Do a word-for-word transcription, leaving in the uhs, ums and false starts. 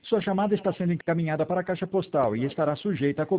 Sua chamada está sendo encaminhada para a caixa postal e estará sujeita a